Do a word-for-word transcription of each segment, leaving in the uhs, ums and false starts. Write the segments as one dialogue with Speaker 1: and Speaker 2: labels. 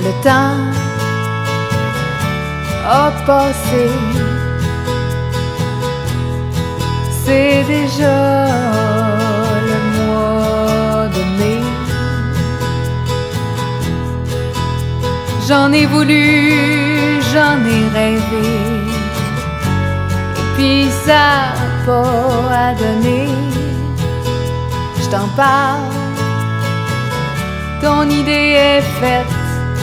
Speaker 1: Le temps a passé, c'est déjà le mois de mai. J'en ai voulu, j'en ai rêvé, et puis ça n'a pas à donner. Je t'en parle, ton idée est faite.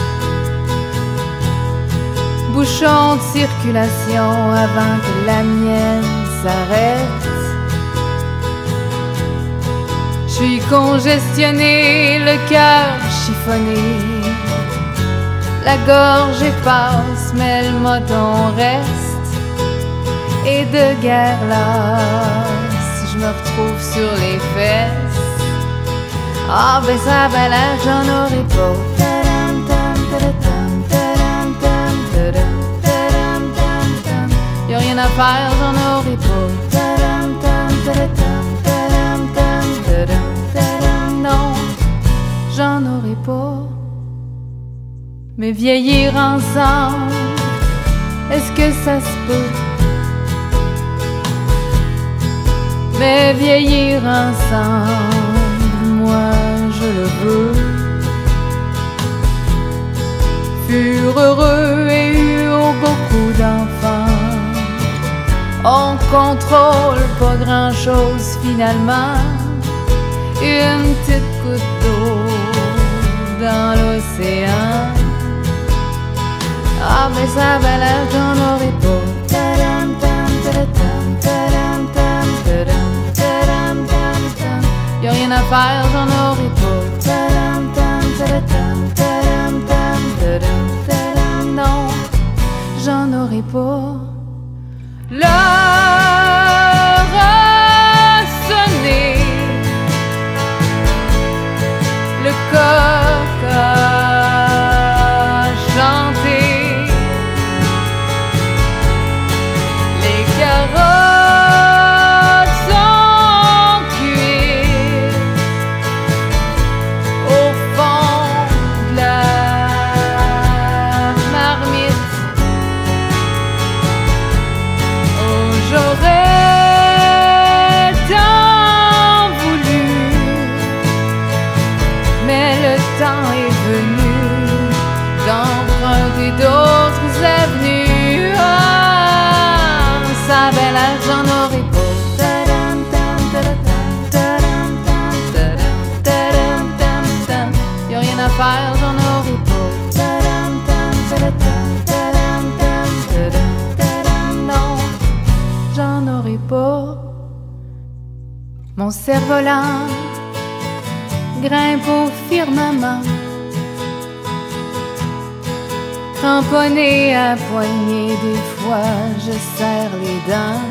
Speaker 1: Bouchon de circulation avant que la mienne s'arrête. Je suis congestionné, le cœur chiffonné, la gorge efface, mais le moton reste. Et de guerre lasse, je me retrouve sur les fesses. Ah ben ça va l'air, j'en aurai pas. Y'a rien à faire, j'en aurai pas. Non, j'en aurai pas. Mais vieillir ensemble, est-ce que ça se peut? Mais vieillir ensemble, moi je le veux. Furent heureux et eurent beaucoup d'enfants. On contrôle pas grand-chose finalement. Une petite goutte d'eau dans l'océan. Ah mais ça va l'air, j'en aurai pas. Y'a rien à faire, j'en aurai pas. Non, j'en aurai pas. L'heure a sonné, le coq a chanté, les carottes sont cuites au fond de la marmite. J'aurais tant voulu, mais le temps est venu d'emprunter d'autres avenues. Ah, ça avait l'air, j'en aurais pas. Y'a rien à faire, j'en aurais pas. J'en aurai pas. Mon cerf-volant grimpe au firmament, cramponné à poignée, des fois je serre les dents.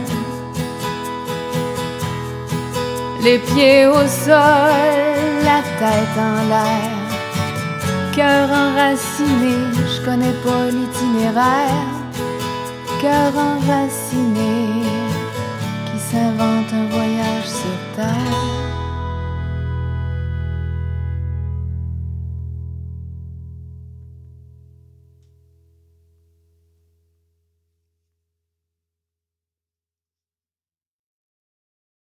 Speaker 1: Les pieds au sol, la tête en l'air, cœur enraciné, je connais pas l'itinéraire. Cœur enraciné